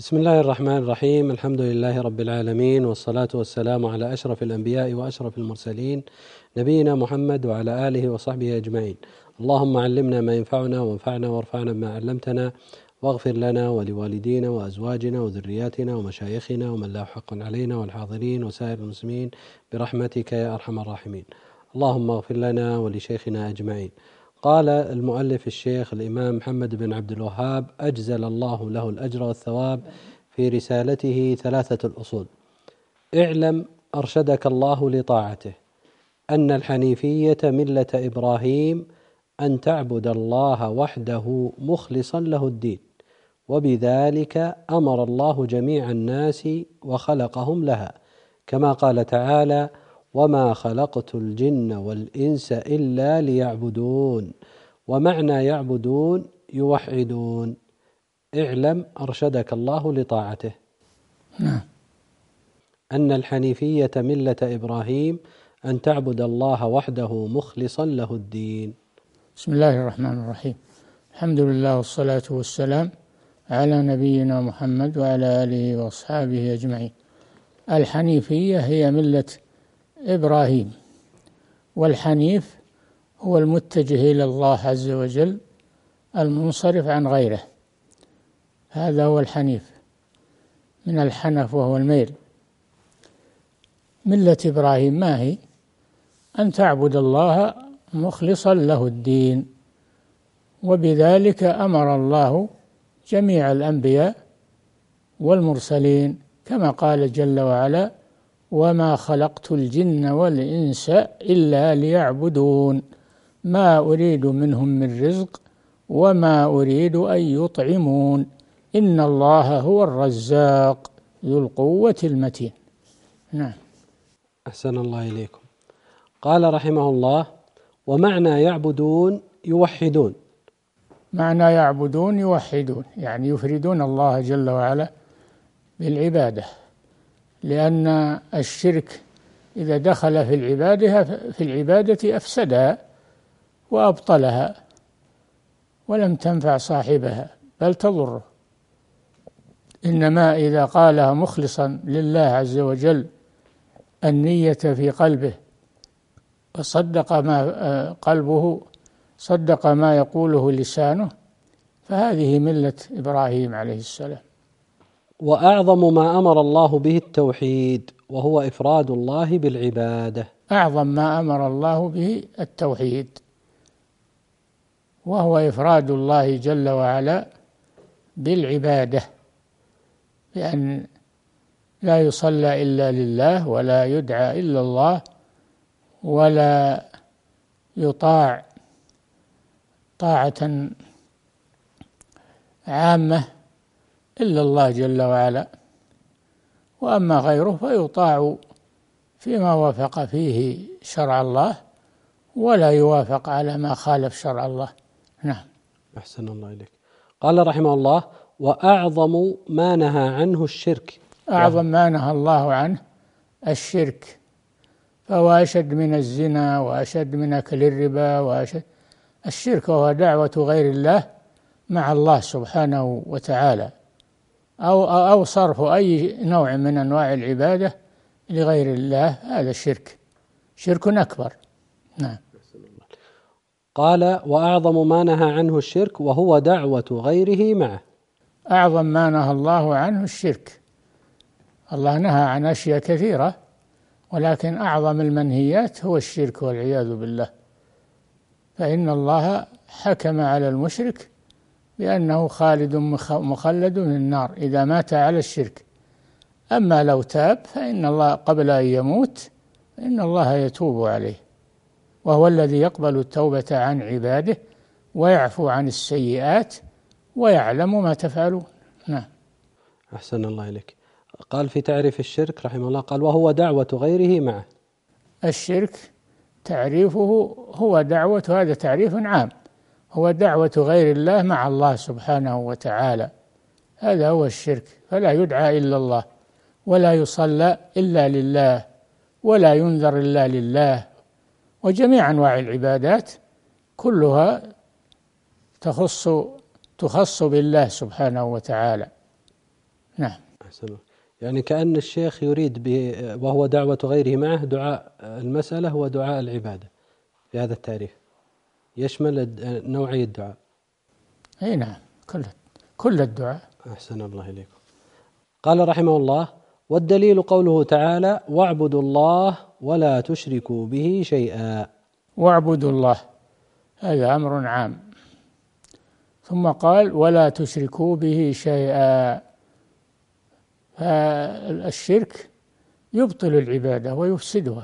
بسم الله الرحمن الرحيم. الحمد لله رب العالمين، والصلاة والسلام على أشرف الأنبياء وأشرف المرسلين، نبينا محمد وعلى آله وصحبه أجمعين. اللهم علمنا ما ينفعنا وانفعنا وارفعنا بما علمتنا، واغفر لنا ولوالدينا وأزواجنا وذرياتنا ومشايخنا ومن له حق علينا والحاضرين وسائر المسلمين برحمتك يا أرحم الراحمين. اللهم اغفر لنا ولشيخنا أجمعين. قال المؤلف الشيخ الإمام محمد بن عبد الوهاب أجزل الله له الأجر والثواب في رسالته ثلاثة الأصول: اعلم أرشدك الله لطاعته أن الحنيفية ملة إبراهيم أن تعبد الله وحده مخلصا له الدين، وبذلك أمر الله جميع الناس وخلقهم لها، كما قال تعالى: وما خلقت الجن والإنس إلا ليعبدون. ومعنى يعبدون يوحدون. اعلم أرشدك الله لطاعته أن الحنيفية ملة إبراهيم أن تعبد الله وحده مخلصا له الدين. بسم الله الرحمن الرحيم. الحمد لله والصلاة والسلام على نبينا محمد وعلى آله وأصحابه أجمعين. الحنيفية هي ملة إبراهيم، والحنيف هو المتجه إلى الله عز وجل المنصرف عن غيره، هذا هو الحنيف، من الحنف وهو الميل. ملة إبراهيم ما هي؟ أن تعبد الله مخلصا له الدين، وبذلك أمر الله جميع الأنبياء والمرسلين، كما قال جل وعلا: وما خلقت الجن والإنس إلا ليعبدون ما أريد منهم من رزق وما أريد أن يطعمون إن الله هو الرزاق ذو القوة المتين. نعم. أحسن الله إليكم. قال رحمه الله: ومعنى يعبدون يوحدون. معنى يعبدون يوحدون يعني يفردون الله جل وعلا بالعبادة، لأن الشرك إذا دخل في العبادة أفسدها وأبطلها ولم تنفع صاحبها بل تضره. إنما إذا قالها مخلصا لله عز وجل النية في قلبه، وصدق ما قلبه صدق ما يقوله لسانه، فهذه ملة إبراهيم عليه السلام. وأعظم ما أمر الله به التوحيد، وهو إفراد الله بالعبادة. أعظم ما أمر الله به التوحيد، وهو إفراد الله جل وعلا بالعبادة، بأن لا يصلى إلا لله، ولا يدعى إلا الله، ولا يطاع طاعة عامة إلا الله جل وعلا، وأما غيره فيطاع فيما وافق فيه شرع الله، ولا يوافق على ما خالف شرع الله. نعم. أحسن الله إليك. قال رحمه الله: وأعظم ما نهى عنه الشرك. أعظم ما نهى الله عنه الشرك، فهو أشد من الزنا وأشد من أكل الربا وأشد. الشرك وهو دعوة غير الله مع الله سبحانه وتعالى، أو صرف أي نوع من أنواع العبادة لغير الله، هذا شرك أكبر. نعم. قال: وأعظم ما نهى عنه الشرك وهو دعوة غيره معه. أعظم ما نهى الله عنه الشرك. الله نهى عن أشياء كثيرة، ولكن أعظم المنهيات هو الشرك والعياذ بالله، فإن الله حكم على المشرك بأنه خالد مخلد من النار إذا مات على الشرك. أما لو تاب فإن الله قبل أن يموت إن الله يتوب عليه، وهو الذي يقبل التوبة عن عباده ويعفو عن السيئات ويعلم ما تفعلون. نعم. أحسن الله إليك. قال في تعريف الشرك رحمه الله، قال: وهو دعوة غيره معه. الشرك تعريفه هو دعوة، هذا تعريف عام، هو دعوة غير الله مع الله سبحانه وتعالى، هذا هو الشرك. فلا يدعى إلا الله، ولا يصلى إلا لله، ولا ينذر إلا لله، وجميع أنواع العبادات كلها تخص بالله سبحانه وتعالى. نعم. أحسن. يعني كأن الشيخ يريد وهو دعوة غيره معه دعاء المسألة ودعاء العبادة في هذا التعريف، يشمل نوعي الدعاء. أي نعم، كل الدعاء. أحسن الله إليكم. قال رحمه الله: والدليل قوله تعالى: واعبدوا الله ولا تشركوا به شيئا. واعبدوا الله هذا أمر عام، ثم قال: ولا تشركوا به شيئا. فالشرك يبطل العبادة ويفسدها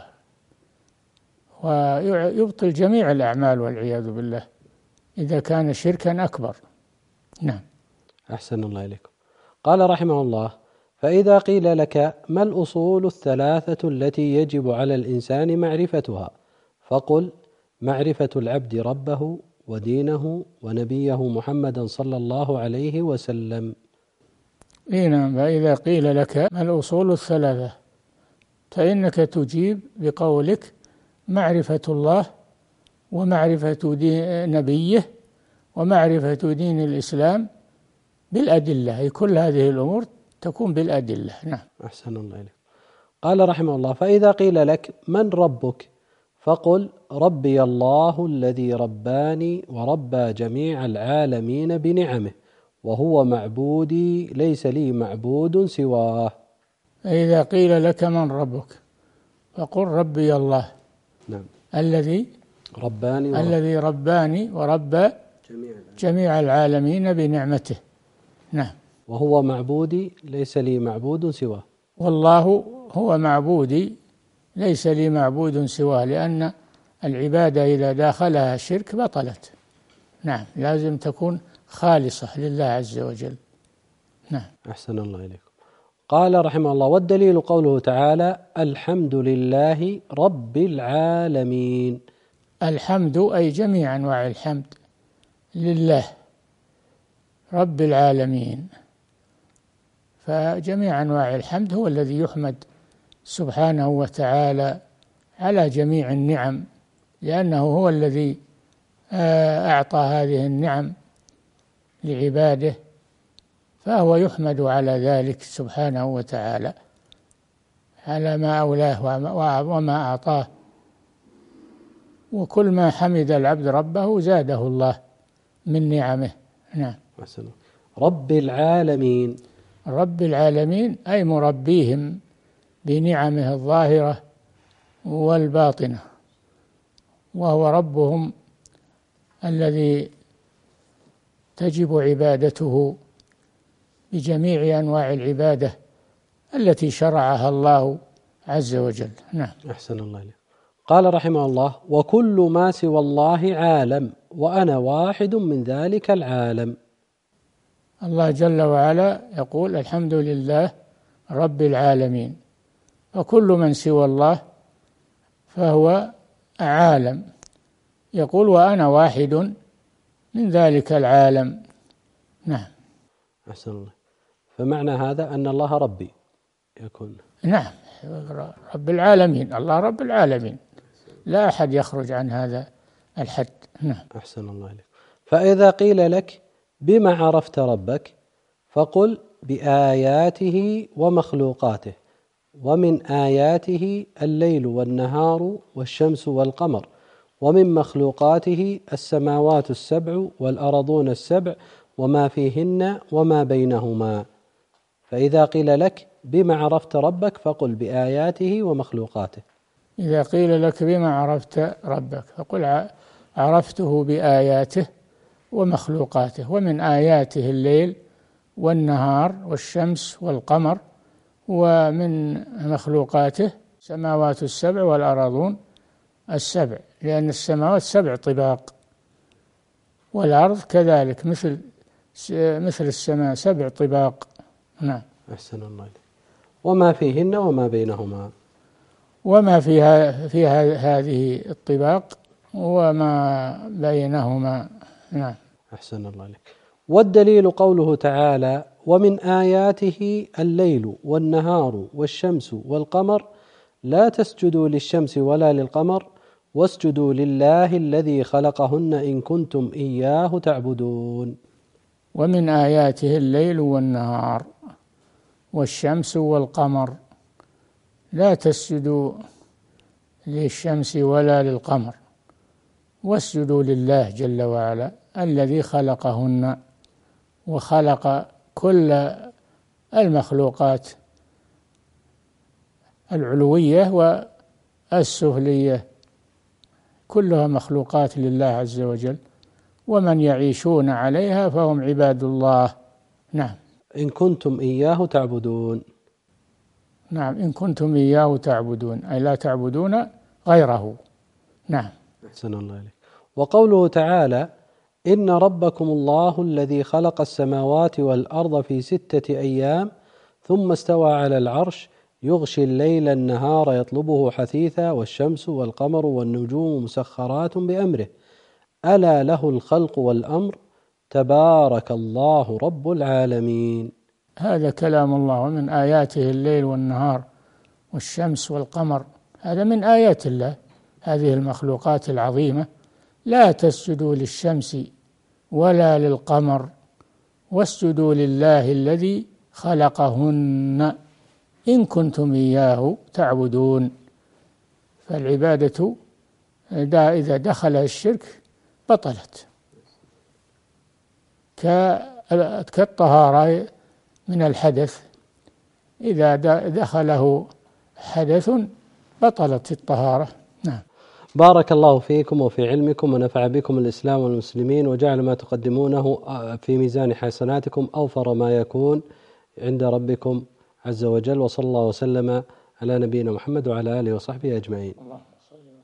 ويبطل جميع الأعمال والعياذ بالله إذا كان شركا أكبر. نعم. أحسن الله إليكم. قال رحمه الله: فإذا قيل لك ما الأصول الثلاثة التي يجب على الإنسان معرفتها؟ فقل: معرفة العبد ربه ودينه ونبيه محمدا صلى الله عليه وسلم. نعم. فإذا قيل لك ما الأصول الثلاثة فإنك تجيب بقولك: معرفة الله ومعرفة نبيه ومعرفة دين الإسلام بالأدلة. أي كل هذه الأمور تكون بالأدلة. نعم. أحسن الله إليك. قال رحمه الله: فإذا قيل لك من ربك؟ فقل: ربي الله الذي رباني وربى جميع العالمين بنعمه، وهو معبودي ليس لي معبود سواه. فإذا قيل لك من ربك فقل: ربي الله. نعم. الذي رباني وربى جميع العالمين بنعمته. نعم. وهو معبودي ليس لي معبود سواه. والله هو معبودي ليس لي معبود سواه، لأن العبادة إذا داخلها الشرك بطلت. نعم. لازم تكون خالصة لله عز وجل. نعم. أحسن الله إليكم. قال رحمه الله: والدليل قوله تعالى: الحمد لله رب العالمين. الحمد أي جميع أنواع الحمد لله رب العالمين. فجميع أنواع الحمد هو الذي يحمد سبحانه وتعالى على جميع النعم، لأنه هو الذي أعطى هذه النعم لعباده، فهو يحمد على ذلك سبحانه وتعالى على ما أولاه وما أعطاه. وكل ما حمد العبد ربه زاده الله من نعمه. نعم. رب العالمين. رب العالمين أي مربيهم بنعمه الظاهرة والباطنة، وهو ربهم الذي تجب عبادته بجميع أنواع العبادة التي شرعها الله عز وجل. نعم. أحسن الله إليك. قال رحمه الله: وكل ما سوى الله عالم وأنا واحد من ذلك العالم. الله جل وعلا يقول: الحمد لله رب العالمين، وكل من سوى الله فهو عالم. يقول: وأنا واحد من ذلك العالم. نعم. أحسن الله. فمعنى هذا أن الله ربي يكون. نعم، رب العالمين، الله رب العالمين، لا أحد يخرج عن هذا الحد. نعم. أحسن الله عليك. فإذا قيل لك بما عرفت ربك؟ فقل: بآياته ومخلوقاته، ومن آياته الليل والنهار والشمس والقمر، ومن مخلوقاته السماوات السبع والأرضون السبع وما فيهن وما بينهما. فإذا قيل لك بما عرفت ربك؟ فقل: بآياته ومخلوقاته. إذا قيل لك بما عرفت ربك فقل: عرفته بآياته ومخلوقاته. ومن آياته الليل والنهار والشمس والقمر، ومن مخلوقاته السماوات السبع والأرضون السبع، لأن السماوات 7 طباق، والأرض كذلك مثل السماء 7 طباق. نعم. أحسن الله عليك. وما فيهن وما بينهما. وما فيها هذه الطباق وما بينهما. نعم. أحسن الله عليك. والدليل قوله تعالى: ومن آياته الليل والنهار والشمس والقمر لا تسجدوا للشمس ولا للقمر واسجدوا لله الذي خلقهن إن كنتم إياه تعبدون. ومن آياته الليل والنهار، والشمس والقمر، لا تسجدوا للشمس ولا للقمر، واسجدوا لله جل وعلا الذي خلقهن وخلق كل المخلوقات العلوية والسفلية، كلها مخلوقات لله عز وجل، ومن يعيشون عليها فهم عباد الله. نعم. إن كنتم إياه تعبدون. نعم، إن كنتم إياه تعبدون، أي لا تعبدون غيره. نعم. أحسن الله إليك. وقوله تعالى: إن ربكم الله الذي خلق السماوات والأرض في 6 أيام ثم استوى على العرش يغشي الليل النهار يطلبه حثيثا والشمس والقمر والنجوم مسخرات بأمره ألا له الخلق والأمر تبارك الله رب العالمين. هذا كلام الله، ومن آياته الليل والنهار والشمس والقمر، هذا من آيات الله، هذه المخلوقات العظيمة. لا تسجدوا للشمس ولا للقمر واسجدوا لله الذي خلقهن إن كنتم إياه تعبدون. فالعبادة إذا دخل الشرك بطلت، كالطهارة من الحدث، إذا دخله حدث بطلت الطهارة. نعم. بارك الله فيكم وفي علمكم ونفع بكم الإسلام والمسلمين، وجعل ما تقدمونه في ميزان حسناتكم أوفر ما يكون عند ربكم عز وجل، وصلى الله وسلم على نبينا محمد وعلى آله وصحبه أجمعين.